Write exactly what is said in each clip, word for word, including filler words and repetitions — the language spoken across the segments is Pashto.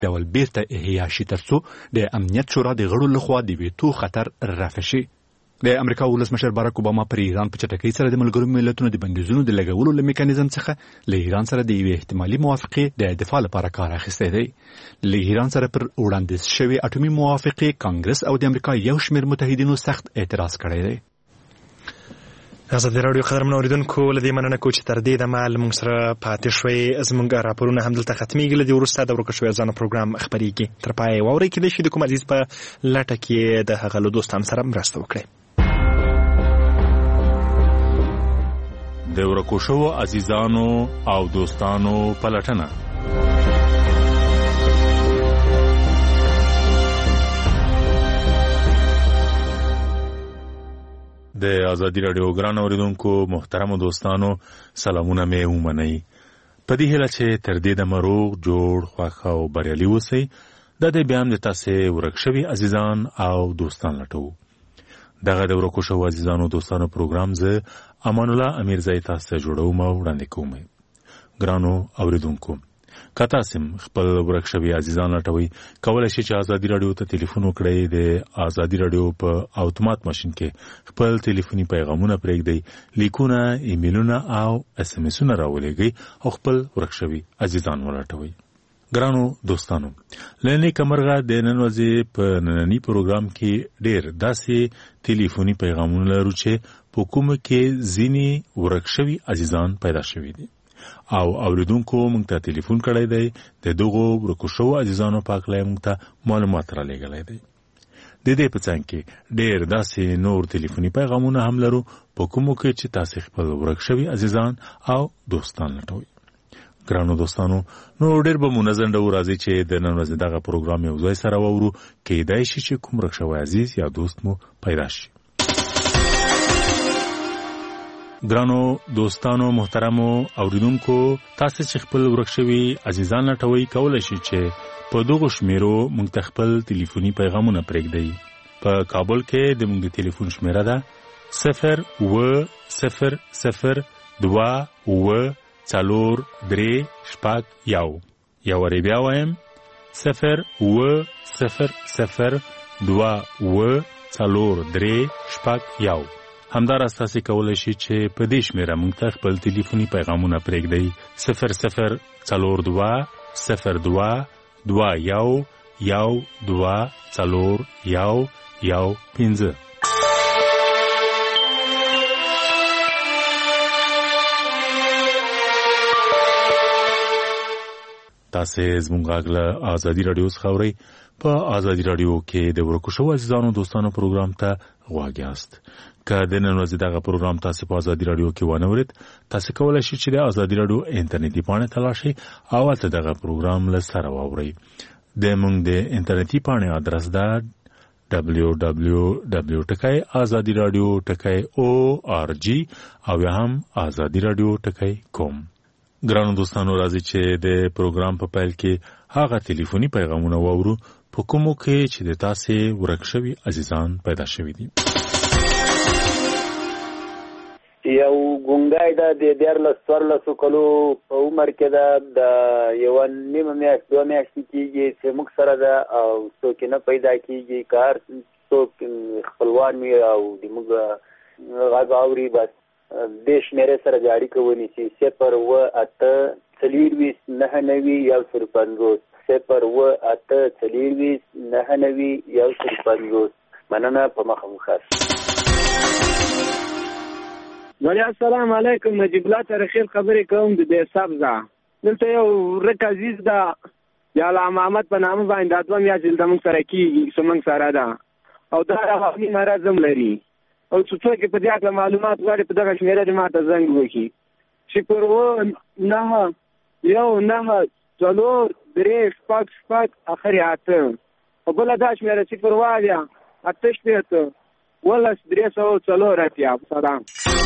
ډول بیرته احیا شي ترڅو د امنیت شورا د غړو لخوا د ویتو خطر رفع شي. د امریکا ولسمشر باراک اوباما پر ایران په چټکۍ سره د ملګرو ملتونو د بندیزونو د لګولو له میکانیزم څخه له ایران سره د یوې احتمالي موافقې د دفاع لپاره کار اخیستی دی. له ایران سره پر وړاندیز شوې اټومي موافقې کانګرس او د امریکا یو شمېر متحدینو سخت اعتراض کړی دی. ازادي راډیو قدرمن اوریدونکو له دې مننه کوم چې تر دې دمه له موږ سره پاتې شوئ. زموږ راپورونه همدلته ختمیږي. له دې وروسته د ورکه شوي ځوانو پروګرام خپرېږي. تر پایه واورئ کېدای شي د کوم عزیز په لټه کې د هغه له دوستانو سره مرسته وکړئ. د ورکو شوو عزیزانو او دوستانو پلټنه. د ازادي راډیو ګران اوریدونکو محترم دوستانو سلامونه مې ومنئ. په دې هیله چې تر دې دمه روغ جوړ خوښ او بریالي اوسئ. دا د بیا هم د تاسې ورک شوي عزیزان او دوستان لټوو. دغه د ورکو شوو عزیزانو دوستانو پروګرام زه امان الله امیرزی تاسو ته جوړوم او وړاندې کوم. ګرانو اوریدونکو که تاسو خپل ورک شوي عزیزان لټوئ کولی شئ چې ازادي راډیو ته ټلیفون وکړئ. د ازادي راډیو په اتومات ماشین کې خپل ټلیفوني پیغامونه پرېږدئ، لیکونه، ایمیلونه او اس ام اسونه راولېږئ او خپل ورک شوي عزیزان ولټوئ. ګرانو دوستانو لنې کمرغه د نن ورځې په نننی پروګرام کې ډېر داسې ټلیفوني پیغامونه لرو چې په کومه کې ځینې ورک شوي عزیزان پیدا شوي دي او اوریدونکو موږ ته ټلیفون کړی دی. د دغو ورکو شوو عزیزانو په هکله موږ ته معلومات رالیږلی دی. د دې په څنګ کې ډېر داسې نور ټلیفوني پیغامونه هم لرو په کومو کې چې تاسې خپل ورک شوي عزیزان او دوستان لټوئ. ګرانو دوستانو نو ډېر به منظم ډول راځي چې د نن ورځې دغه پروګرام یو ځای سره واورو. کیدای شي چې کوم ورک شوی عزیز یا دوست مو پیدا شي. ګرانو دوستانو محترمو اوریدونکو تاسو چې خپل ورک شوي عزیزان لټوئ کولی شئ چې په دغو شمیرو موږ ته خپل ټلیفوني پیغامونه پرېږدئ. په کابل کې د موږ د ټلیفون شمیره ده صفر اوه صفر صفر دوه اوه څلور درې شپږ یو. یو وارې بیا وایم صفر اوه صفر صفر دوه اوه څلور درې شپږ یو. همداراز تاسې کولی شئ چې په دې شمېره موږ ته خپل ټلیفوني پیغامونه پرېږدئ. صفر صفر څلور دوه صفر دوه دوه یو یو دوه څلور یو یو پنځه. تاسې زموږ غږ له ازادي راډیو څخه اورئ. په ازادي راډیو کې د ورکو شوو عزیزانو دوستانو پروګرام ته غوږ یاست. که د نن ورځې دغه پروګرام تاسې په ازادي راډیو کې ونه اورید تاسې کولی شئ چې د ازادي راډیو انټرنیټي پاڼې ته لاړ شئ او هلته دغه پروګرام له سره واورئ. د موږ د انټرنیټي پاڼې ادرس ده ډبلیو ډبلیو ډبلیو ټکی ازادي راډیو ټکی او آر جی او یا هم ازادي راډیو ټکی کوم. ګرانو دوستانو راځي چې د پروګرام په پیل کې هغه ټلیفوني پیغامونه واورو په کومو کې چې د تاسې ورک شوي عزیزان پیدا شوي دي. یو ګونګای ده د دیارلس څوارلسو کلو په عمر کې ده، د یوه نیمه میاشت دوه میاشتې کېږي چې موږ سره ده او څوک نه پیدا کېږي. که هر څوک خپلوان وي او د موږ غږ اوري بس دې شمېرې سره د اړیکه ونیسي. صفر اوه اته څلېرویشت نهه نوي یو سل پنځوس صفر اوه اته څلېرویشت نهه نوي یو سل پنځوس. مننه، په مخه مو ښه. ولی السلام علیکم. نجیب الله ترخیل خبرې کوم د دې سبزه. دلته یو ورک عزیز ده د علامه محمد په نامه باندې دا دوه میاشتې دلته موږ سره کېږي چې موږ سره ده او دا رواني مرض هم لري او چې څوک په دې هکله معلومات غواړي په دغه شمېره دې ما ته زنګ وکړي. صفر اوه نهه یو نهه څلور درې شپږ شپږ اخر یې اته او بله دا شمېره صفر اوه اویا اته شپېته ولس درې سوه څلور اتیا. سلام.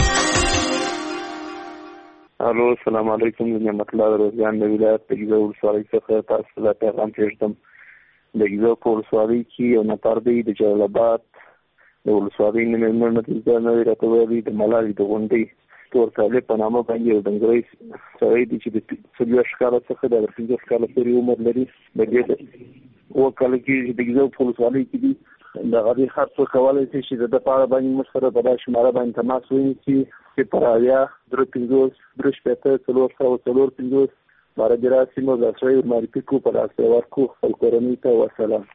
الو السلام علیکم. نعمت الله روزګان د ولایت د ګیزو ولسوالۍ څخه تاسو ته پیغام پېږدم. د ګیزو په ولسوالۍ کې یو نفر دی د جلال آباد د ولسوالۍ نه مېلمه نتیجه نه وي راته ویلي د ملالۍ د غونډۍ تور طالب په نامه باندې یو ډنګري سړی دی چې د څلوېښت کاله څخه د پنځوس کاله پورې عمر لري. د دې اووه کاله کې د ګیزو په ولسوالۍ کې دي. د هغې هر څوک کولی شي چې د ده په اړه باندې موږ سره په دا شماره باندې تماس ونیسي. صفر اویا درې پنځوس درې شپېته څلور سوه څلور پنځوس باره د راسمو لاسرسی ورمعرفي کړو، په لاسرسی ورکړو خپل کورنۍ ته. وسلام.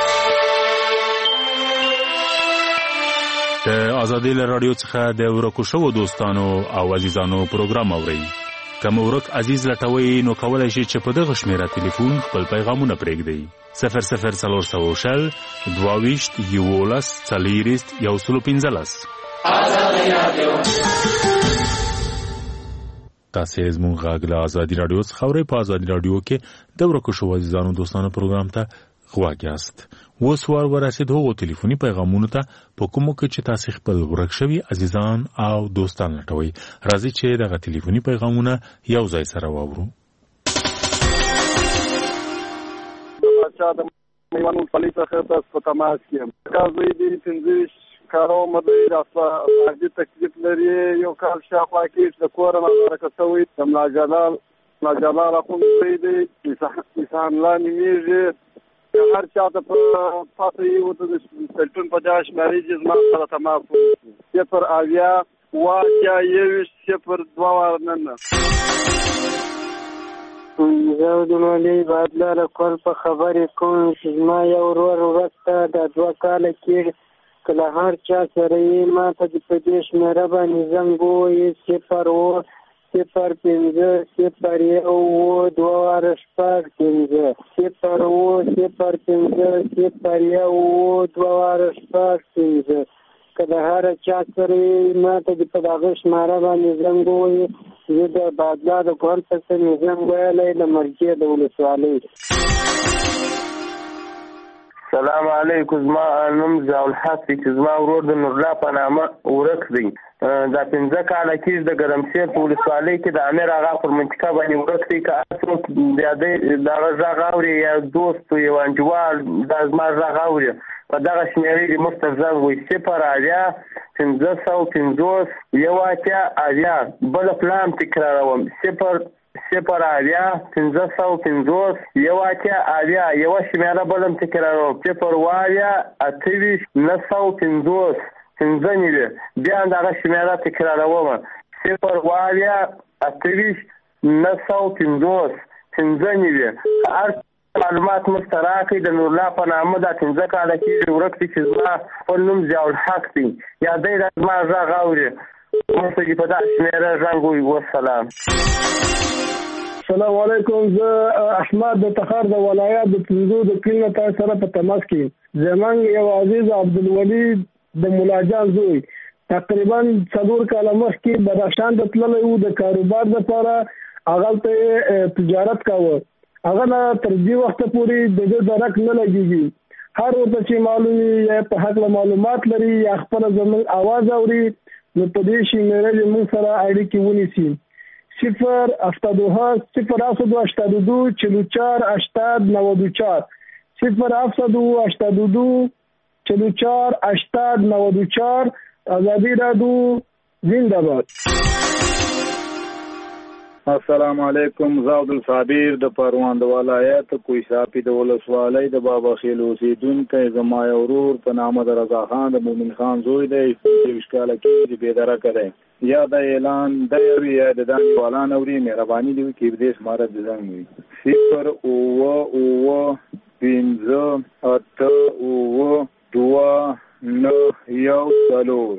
د ازادي رادیو څخه د ورکو شوو دوستانو او عزیزانو پروګرام اورئ. کوم ورک عزیز لټوي نو کولای شي چې په دغه شمیره ټلیفون خپل پیغامونه پرېږدئ. صفر صفر څلور سوه شل دوه ویشت یولس څلېرویشت یو سل پنځلس. ازادي رادیو تاسې زموږ غږ له ازادي رادیو څخه اورئ. په ازادي رادیو کې د ورکو شوو عزیزانو دوستانو پروګرام ته غوږ یاست. اوس وار ورسېد هغو ټلیفوني پیغامونو ته په کومو کې چې تاسې خپل ورک شوي عزیزان او دوستان لټوئ. راځئ چې دغه ټلیفوني پیغامونه یو ځای سره واورو. د میوانو پلی څخه تاسو په تماس کې یم. کازوی دی پنځه کارو مدوی راسته د تکلیف لري. یو کال شاوخوا کې د کور نه ورکه شوی د ملا جلال ملا جلال اخوندزی دی انسان الله نومیږي. هر چاته په پاته یې ورته د ټلیفون په دغه شمېرې چې زما سره تماس وکړي. صفر اویا اوه اتیا یوویشت صفر دوه واره ننه. زه د مولوي بادلاره کول په خبرې کوم چې زما یو ورور وروسته د دوه کاله کې که له هر چا سره یې ما ته د په دې شمېره باندې زنګ ووایي صفر اوه صفر پنځه صفر یو اوه دوه واره شپږ پنځه صفر اوه صفر پنځه صفر یو اوه دوه واره شپږ پنځه. که د هر چا سره یې ما ته د په دغه شمېره باندې زنګ ووایي. زه د بادلا د کور پسې مې زنګ ویلی د مرکې د ولسوالۍ. سلام علیکم. زما نوم ضیاءالحق دی چې زما ورور د نورالله په نامه ورک دی. دا پنځه کاله کې د ګرمسیر په ولسوالۍ کې د امیر آغا پر منطقه باندې ورک دی. که هر څوک د هغه غږ اوري یا دوست یو انډیوال دا زما غږ اوري په دغه شمېرې د موږ ته زنګ وایي. صفر اویا پنځه سوه پنځوس یو اتیا اویا. بله پلان تکراروم. صفر صفر اویا پنځه سوه پنځوس یو اتیا اویا. یوه شمېره بله هم تکراروم. صفر اویا اته ویشت نهه سوه پنځوس پنځه نوي. بیا هم دغه شمېره تکراروم. صفر اویا اته ویشت نهه سوه پنځوس پنځه نوي. هر معلومات موږ ته راکړئ. د نورالله په نامه دا پنځه کاله کېږي ورک دی چې زما خپل نوم ضیاءالحق دی. یا دی دا زما غږ اوري موږ ته دې په دغه شمېره زنګ ووایي. وسلام. السلام علیکم. زه احمد د تخار د ولایت د پنځو د کلي نه تاسو سره په تماس کې یم. زموږ یو عزیز عبدالولي د ملاجان زوی تقریبا څلور کاله مخکې بدخشان ته تللی و د کاروبار دپاره. هغلته تجارت کاوه. هغه نه تر دې وخته پورې د ده درک نه لګېږي. هر ورته چې معلوم یا په هکله معلومات لري یا خپله زموږ اواز اوري نو په دې شمېره دې موږ سره اړیکې ونیسي. صفر هفتاد و هشت صفر هفتاد و هشتاد و دو چهل و چهار هشتاد نود و چهار صفر هفتاد و هشتاد و دو چهل و چهار هشتاد نود و چهار. ازادي رادیو زنده باد. السلام علیکم. زه عبدالصابر د پروان د ولایت کوی صافي د ولسوالۍ د بابا خیل اوسیدونکی. زما یو ورور په نامه د رضا خان د مومن خان زوی دی. یویشت کاله کېږي بېدرکه دی. یا د اعلان دی وي یا د دانې والان اوري. مهرباني دې وکړي په دې شماره د زنګ وي. صفر اوه اوه پنځه اته اوه دوه نهه یو څلور.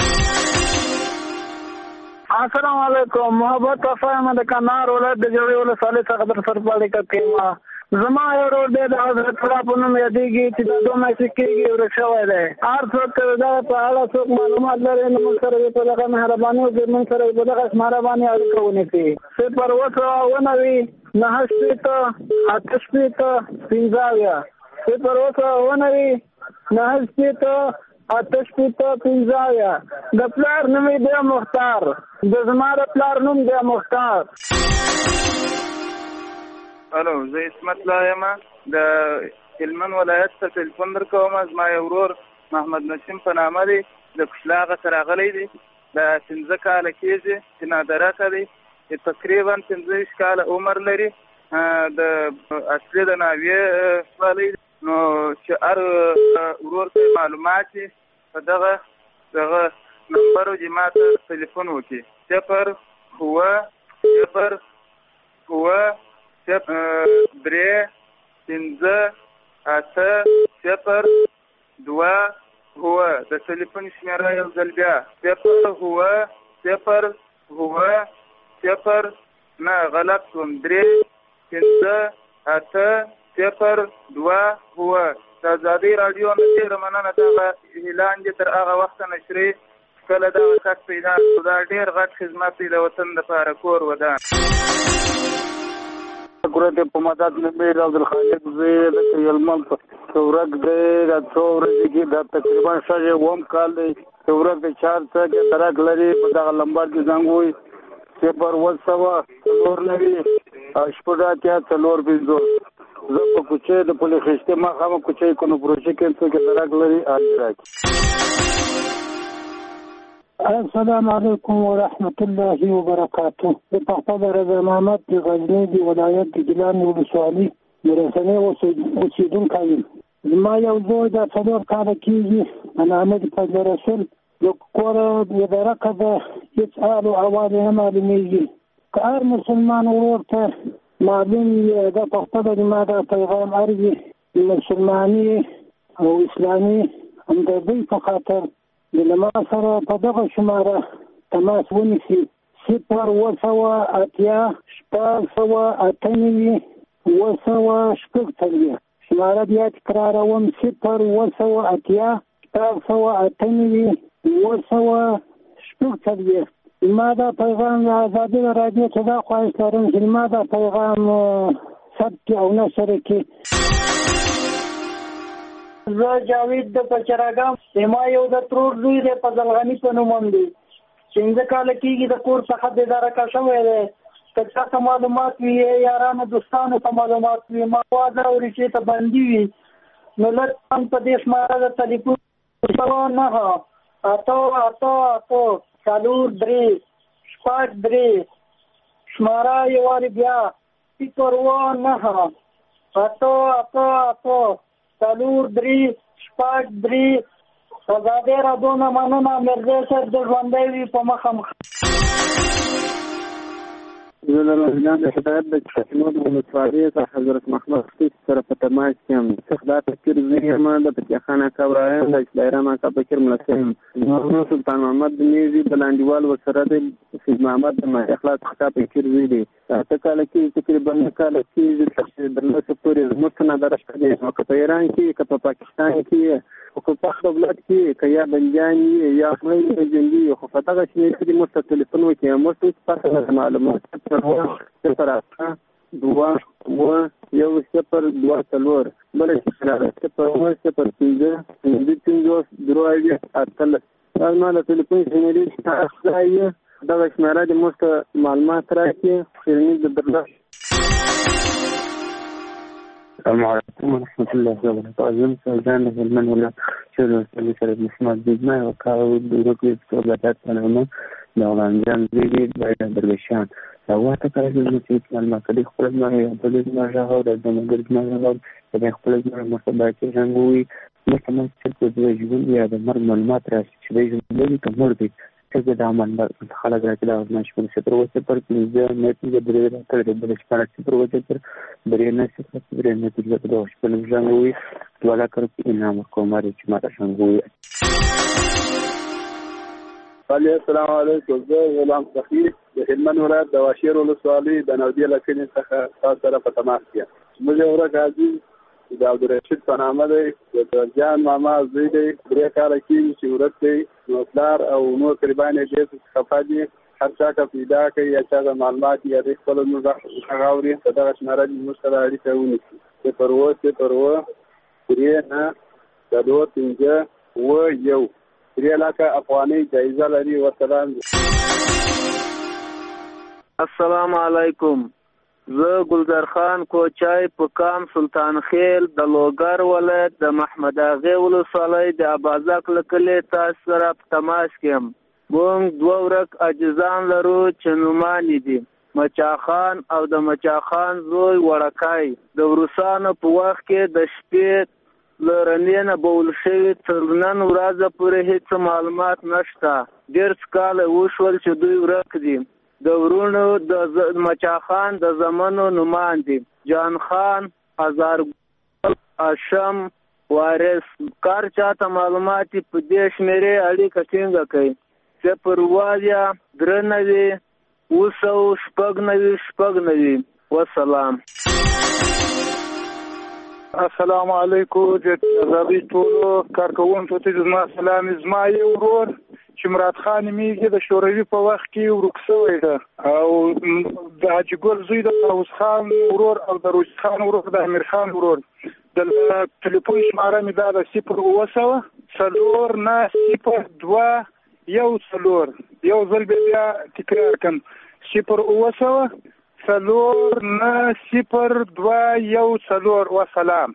السلام علیکم. محبت وفایم د کندهار ولایت د جوړې ولسوالۍ څخه در سره پالیکه کېما. زما یو ورور دی د حضرت الله په نوم یادېږي چې دا دوه میاشتې کېږي ورک شوی دی. هر څوک دغه په اړه څوک معلومات لري نو موږ سره یې په دغه مهرباني وکړي موږ سره یې په دغه شماره باندې اړیکه ونیسي. صفر اوه سوه اوه نوي نهه شپېته اته شپېته پنځه اویا. صفر اوه سوه اوه نوي نهه شپېته اته شپېته پنځه اویا. د پلار نوم یې دی مختار. د زما د پلار نوم دی مختار. الو زه اسمت الله یم د هلمند ولایت څخه تلیفون درکوم. زما یو ورور محمد نسیم په نامه دی د کشلاغه ته راغلی دی. د پنځه کاله کېږي چې نادرکه دی، چې تقریبا پنځه ویشت کاله عمر لري. د اصلي د ناوې ولسوالۍ نو چې هر ورور ته معلومات په دغه دغه نمبر چې ما ته تلیفون وکړي، صفر اووه صفر اووه درې پنځه اته صفر دوه اووه. د تلیفون شمېره یو ځل بیا صفر اووه صفر اووه صفر نه غلط شوم درې پنځه اته صفر دوه اووه. د ازادۍ راډیو نه ډېره مننه. دغه اعلان دې تر هغه وخته نشري کله دغه کټ پیدا کړو. دا ډېر غټ خدمت دی د وطن دپاره کور ودان. ګورته په مدد نه مې عبدالخالق زوی د یلمن په ورځ دی د څو ورځې کې د تقریبا شاجه اووم کال دی. د ورځ د چار څخه ترک لري په دغه لمبر کې زنګ وي صفر اووه سوه څلور لري شپږ اتیا څلور پنځوس. زه په کوچې د پولې خشتې مخامخ کوچې کنو پروژې کې څوک ترک لري اړ السلام علیکم ورحمت الله وبرکاته. د پښتو رضا محمد د غزنی د ولایت د ګیلان ولسوالۍ د رسنۍ اوسیدونکی یم. زما یو زوی د څلور کاله کېږي په نامه د فضل رسول د کوره د درکه د هېڅ حال او احوال نه معلومېږي. که هر مسلمان ورور ته معلوم وي د پښتو د ما د پیغام ارزي د مسلماني او اسلامي همدردۍ په خاطر د ما سره په دغه شماره تماس ونیسي صفر اووه سوه اتیا شپږ سوه اته نوي اووه سوه شپږ څلوېښت. شماره بیا تکراروم صفر اووه سوه اتیا شپږ سوه اته نوي اووه سوه شپږ څلوېښت. ما دا پیغام د ازادۍ راډیو ته دا خواهش لرم چې ما دا پیغام ثبت او نشر کړي. زه جاوید د پچراګام ما یو د ترور زوی دی په زلغني په نوم هم دی. پنځه کاله کېږي د کور څخه بېدارکه شوی دی. که چا ته معلومات وي یارانو دوستانو ته معلومات وي ما واده او ریشې ته بندي وي نو لطفا په دې شماره د تلیفون سوه نهه اته اته اته څلور درې شپږ درې شماره یې وارې بیا صفر اووه نهه اته اته اته څلور درې شپږ درې. ازادۍ راډیو نه مننه. مرزا صاحب د ژوندی وي په مخه مخ. زه د رضوان د هدایت د چشمو د ولسوالۍ څخه حضرت محمد خطیب سره په تماس کې یم. څخه دا تفکر زه یم د فتح خان اکا ابراهیم د اسلایرام اکا بکر ملسه یم. نور سلطان محمد د نیزي د لاندیوال ورسره د سید محمد د اخلاص خطا فکر زوی دی. اته کاله کې تقریبا نه کاله کې درلسه پورې زموږ نه درشته دی. نو که په ایران کې که په پاکستان کې او که په دولت کې که یا بندیان یا خپل جندي خو په دغه شمېر کې موږ ته تلیفون وکړي موږ ته پاته معلومات صفر اته دوه اووه یو صفر دوه څلور بله شمېره صفر اووه صفر پنځه پنځه پنځوس درې اویا اتلس. دا زما د تلیفون شمېرې چې ځای دغه شمېره د موږ ته معلومات راکړي خیرني د درلس. السلام علیکم ورحمت الله وبرکاته. زم سلطان د هلمند ولایت شهر ولسوالۍ سره محمد بجما او کاو د روکي صحبت په نامه د غانجان زیږي د درویشان دا واته کله چې معلومات کړي خپل ما یو په دې ما راغو د دمګر ما راغو د خپل ما مصباح کې څنګه وي مثلا چې د ژوند یا د مرګ معلومات راشي چې د ژوند د کومر دي چې د عمل خلک راځي دا مشکل څه پر وسه پر پنځه مېټ د درې راته د بل شپږ پر وسه پر درې نه څه پر درې نه د دوه شپږ ځنګ وي ولا کړ په انعام کوماري چې ما څنګه وي. السلام علیکم. زه غلام صخیر د هلمند ولایت د واشیر ولسوالۍ د نودیه لکړې څخه تاسو سره په تماس کې. موږ ورته راځي د عبدالرشید په نامه دی د درجان ماما زوی دی. درې کاله کېږي چې ورک دی. نو پلار او نور قربان یې ډېر خفه دي. هر چا ته پیدا کوي یا چا ته معلومات یا د خپل غږ اوري په دغه شمېره زموږ سره اړیکه ونیسي. صفر اووه صفر اووه درې نه څلور پنځه اووه یو. درې لاکه افغانۍ جایزه لري. وسلام. السلام علیکم. زه ګلزار خان کوچای په کام سلطان خیل د لوګر ولایت د محمد اغې ولسوالۍ د ابازک له کلي تاسو سره په تماس کې یم. مونږ دوه ورک عاجزان لرو چې نومانې دي مچاخان او د مچاخان زوی وړکای. د روسانو په وخت کې د شپې له رڼې نه بول شوي تر نن ورځه پورې هېڅ معلومات نشته. ډېر څه کاله وشول چې دوی ورک دي. د ورونو د مچاخان د زمنو نومان دي: جان خان، هزارګل، هاشم، وارث. کار چاته معلومات په دې شمېرې اړیکه ټینګه کوي: صفر اویا درې نوي اوه سوه شپږ نوي شپږ نوي. وسلام. السلام علیکم جنابي ټولو کارکوونکو ته زما سلام. زما یو ورور چې مراد خان میږي د شوروي په وخت کې ورک شوی ده او د حاجي ګل زوی د طاووس خان ورور او د روش خان ورور د امیر خان ورور. د ټلیفون شماره مې دا د صفر اوه سوه څلور نه صفر دوه یو څلور. یو ځل بیا تکرار کړم: صفر اوه سوه څلور نه صفر دوه یو څلور. وسلام.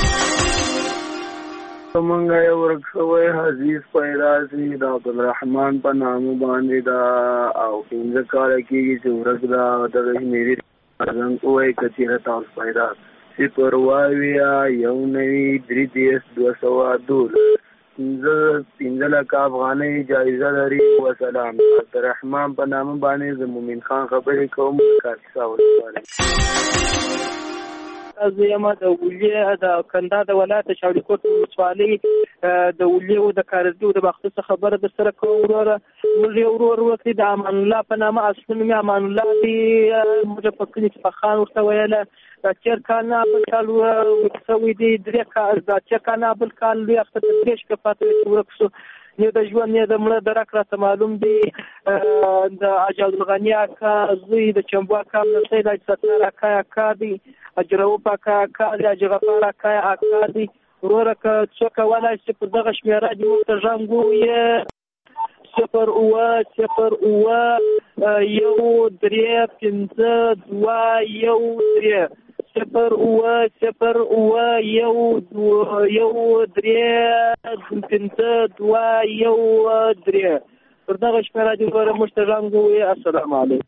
منګه یو ورک شوی عزیز پیدا سي د عبدالرحمن په نامه باندې دا او پنځه کاله کېږي چې ورک دا دغه شمېرې څنګه وایي کچېره تاسو پیدا صفر اویا یو نوي درې دېرش دوه سوه دولس پنځه پنځه لکه افغانۍ جایزه لري. وسلام. عبدالرحمن په نامه باندې د مومن خان خبرې کوم کاکسا ولسوالۍ. زه یم د ولیې د کندهار د ولایت شاولیکوټ ولسوالۍ د ولیې د کارزګي د باغچې خبره در سره کوم. وروره موږ یو ورور وکړي د امان الله په نامه، اصلي نوم یې امان الله دی. موږ په کلي کې پخان ورته ویله. دا چېر کال نه بل کال ورک شوی دی. درې کال دا چېر کال نه بل کال لوی اختر د درې شپې پاتې چې ورک شو. نه د ژوند نه د مړه درک راته معلوم دی. د حاجي عبدالغني اکا زوی، د چمبو اکا مرسۍ، د حاجي ستار اکا اکا دی، حاجي رؤوف اکا اکا دی، حاجي غفار اکا اکا دی. وروره که څوک کولای شي په دغه شمېره دې موږ ته زنګ ووایي: صفر اوه صفر اوه یو درې پنځه دوه یو درې. صفر اوه صفر اوه یو یو درې پنځه دوه یو درې. پر دغه شمېره دې وروره موږ ته زنګ ووایي. السلام علیکم.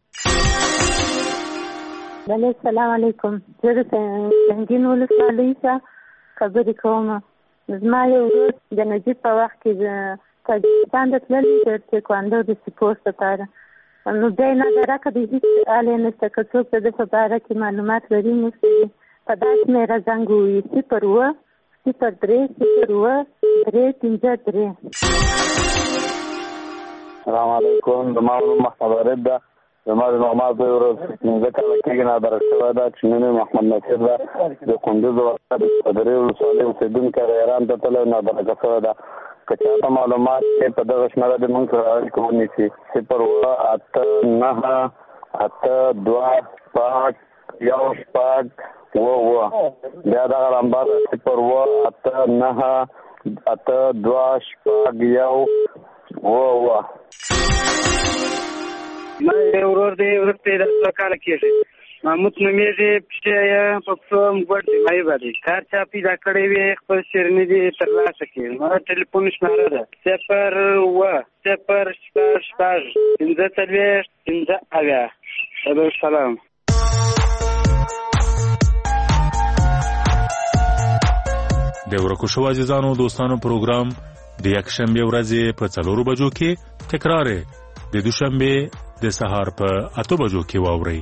بله، السلام علیکم. زه د سنګین ولسوالۍ څخه خبرې کوم. زما یو ورور د نجیب په وخت کې د تاجکستان ته تللی د تیکواندو د سپورټ لپاره. نو بیا یې نادرکه د هېڅ حال یې نشته. که څوک د ده په باره کې معلومات لري موږ په دا شمېره زنګ ووایي: صفر اوه صفر درې صفر اوه درې پنځه درې. السلام علیکم. زما نوم محمد غریب ده. زما د نغمات دوی ورځ پنځه کاله کېږي نادرک شوی ده چې نوم یې محمد نصیر ده. د کندوز ولایت د صدرۍ ولسوالۍ اوسېدونکی د ایران ته تللی نادرکه شوی ده. که چاته معلومات یې په دغه شمېره د موږ سره اړیکه ونیسي: صفر اوه اته نهه اته دوه شپږ یو شپږ اوه اوه. بیا دغه نمبر صفر اوه اته نهه اته دوه شپږ یو اوه اوه. ما یو ورور دی، ورک دی، د دوه کاله کېږي. محمود نومېږي. پښې یې په پښو مګوډ دی، مایبه دی. کار چا پیدا کړی وي خپل شیریني دې ترلاسه کړي. ما ټلیفون شماره ده صفر اوه صفر شپږ شپږ پنځه څلوېښت پنځه اویا. السلام. د ورکو شوو عزیزانو دوستانو پروګرام د یکشنبې ورځې په څلورو بجو کې تکرار د دوشنبه د سهار په اته بجو کې واورئ.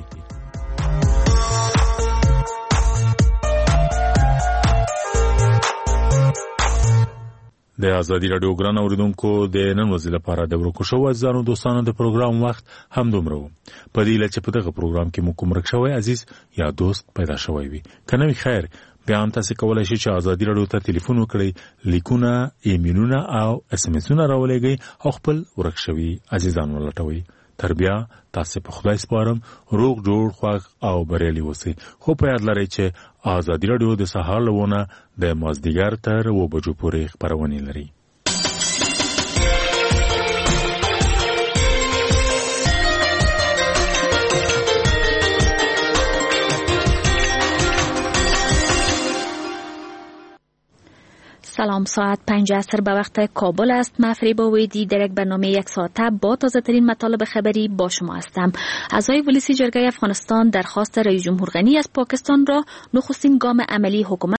د ازادي راډیو ګران اوریدونکو د نن ورځې لپاره د ورکو شوو عزیزانو دوستانو د پروګرام وخت هم دومره و. په دې لچ په دغه پروګرام کې مو کوم رک شوی عزیز یا دوست پیدا شوی وي کنه خیر بیا هم تاسو کولای شئ چې ازادي راډیو ته ټلیفون وکړئ، لیکونه، ایمیلونه او اس ام اسونه راولېږئ او خپل ورک شوي عزیزان ولټوئ. تر بیا تاسو په خدای سپارم روغ جوړ خوښ او بریالي اوسئ. خو په یاد لرئ چې ازادي راډیو د سهار لونه د مازدیګر تر اوه بجو پورې خپرونې لري. سلام، ساعت پنج عصر به وقت کابل است. من فریبا ویدی در یک برنامه یک ساعته با تازه ترین مطالب خبری با شما هستم. اعضای ولسی جرگه افغانستان درخواست رئیس جمهور غنی از پاکستان را نخستین گام عملی حکومت